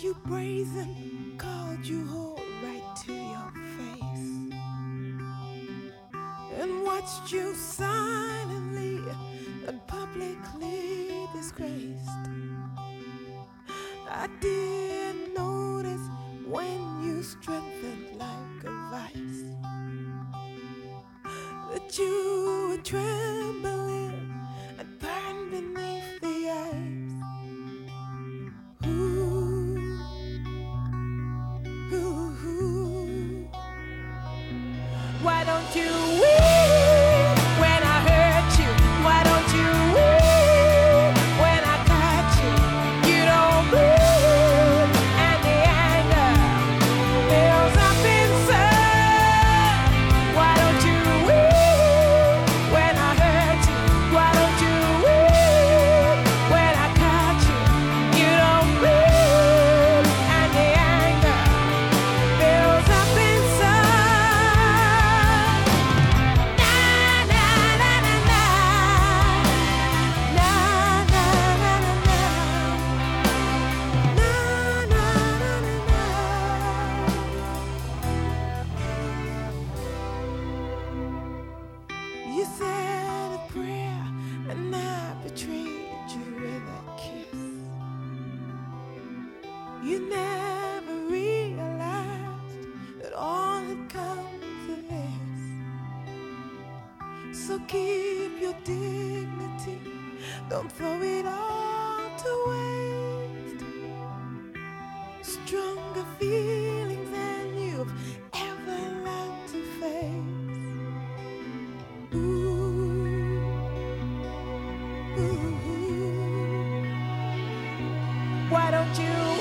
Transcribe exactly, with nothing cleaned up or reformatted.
you brazen, called you whore right to your face, and watched you silently and publicly disgraced. I did notice when you strengthened like a vice that you were trembling and burned beneath the ice. Ooh, ooh, ooh. Why don't you weep when I hurt you? Why don't you weep when I cut you? You don't bleed, and the anger builds up inside. Why don't you weep when I hurt you? Why don't you weep when I cut you? You don't bleed, and the anger builds up inside. Na na na na na, na na na na na, na na na na na. You said a prayer and I betrayed you with a kiss. You never realized that all had come to this. So keep your dignity, don't throw it all to waste. Stronger feelings than you've ever learned to face. Ooh, ooh, ooh. Why don't you